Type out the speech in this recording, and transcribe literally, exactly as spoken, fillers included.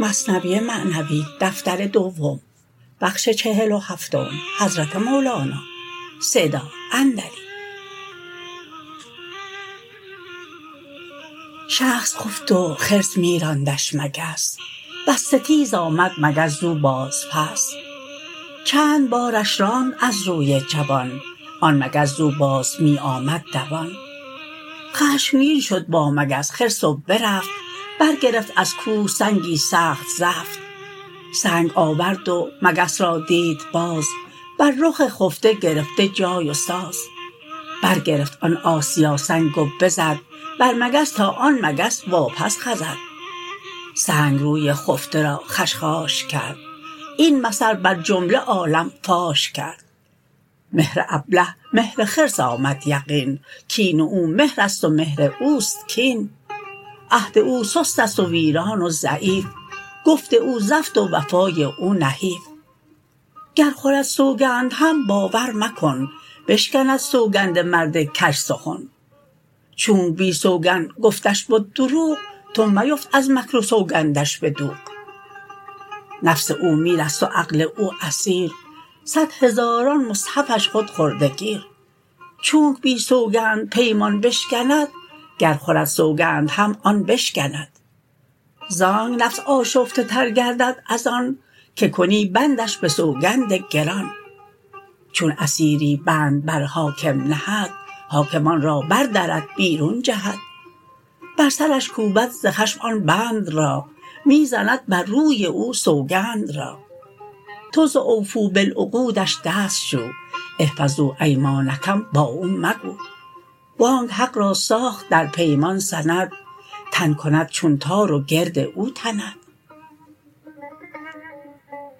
مثنوی معنوی دفتر دوم بخش چهل و هفتم حضرت مولانا صدا اندری. شخص خفت و خرس می راندش مگس، بس ستیز آمد مگس زو باز پس. چند بارش راند از روی جوان، آن مگس زو باز می آمد دوان. خشمگین شد با مگس خرس و برفت، بر گرفت از کوه سنگی سخت زفت. سنگ آورد و مگس را دید باز، بر رخ خفته گرفته جای و ساز. بر گرفت آن آسیا سنگ و بزد، بر مگس تا آن مگس واپس خزد. سنگ روی خفته را خشخاش کرد، این مثل بر جمله عالم فاش کرد. مهر ابله مهر خرس آمد یقین، کین او مهرست و مهر اوست کین. عهد او سستست و ویران و ضعیف، گفت او زفت و وفای او نحیف. گر خورد سوگند هم باور مکن، بشکند سوگند مرد کژ سخن. چونک بی سوگند گفتش بد دروغ، تو میفت از مکر و سوگندش به دوغ. نفس او میرست و عقل او اسیر، صد هزاران مصحفش خود خورده گیر. چونک بی سوگند پیمان بشکند، گر خورد سوگند هم آن بشکند. زانک نفس آشفته تر گردد از آن، که کنی بندش به سوگند گران. چون اسیری بند بر حاکم نهد، حاکم آن را بر درد بیرون جهد. بر سرش کوبد ز خشم آن بند را، می زند بر روی او سوگند را. تو ز اوفوا بالعقودش دست شو، احفظوا ایمانکم با او مگو. وانک حق را ساخت در پیمان سند، تن کند چون تار و گرد او تند.